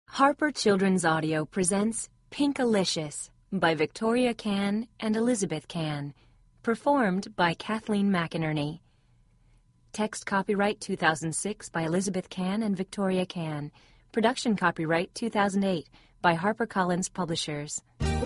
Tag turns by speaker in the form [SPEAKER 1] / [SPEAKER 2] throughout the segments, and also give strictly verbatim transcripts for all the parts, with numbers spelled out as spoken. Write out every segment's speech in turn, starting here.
[SPEAKER 1] Harper Children's Audio presents Pinkalicious by Victoria Kann and Elizabeth Kann, performed by Kathleen McInerney. Text copyright two thousand six by Elizabeth Kann and Victoria Kann. Production copyright two thousand eight by HarperCollins Publishers.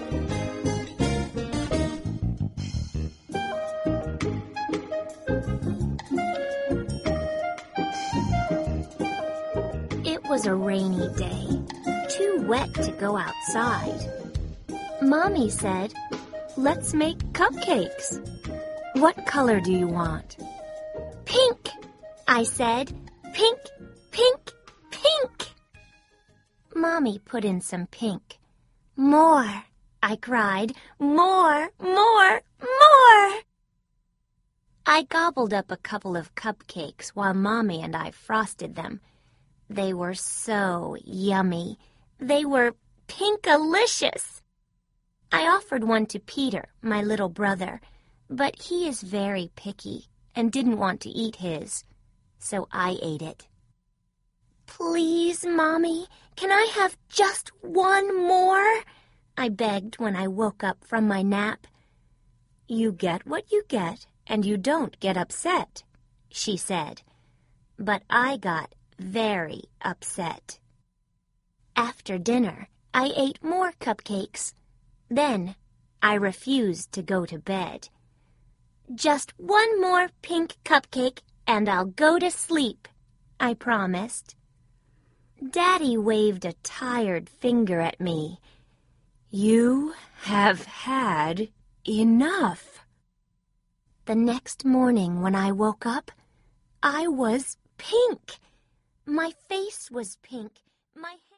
[SPEAKER 2] It was a rainy day, too wet to go outside. Mommy said, "Let's make cupcakes." "What color do you want?" "Pink," I said. "Pink, pink, pink." Mommy put in some pink. "More," I cried. "More, more, more." I gobbled up a couple of cupcakes while Mommy and I frosted them. They were so yummy. They were pinkalicious. I offered one to Peter, my little brother, but he is very picky and didn't want to eat his, so I ate it. "Please, Mommy, can I have just one more?" I begged when I woke up from my nap. "You get what you get, and you don't get upset," she said. But I got very upset. After dinner, I ate more cupcakes. Then I refused to go to bed. "Just one more pink cupcake and I'll go to sleep," I promised. Daddy waved a tired finger at me.
[SPEAKER 1] "You have had enough."
[SPEAKER 2] The next morning when I woke up, I was pink. My face was pink. My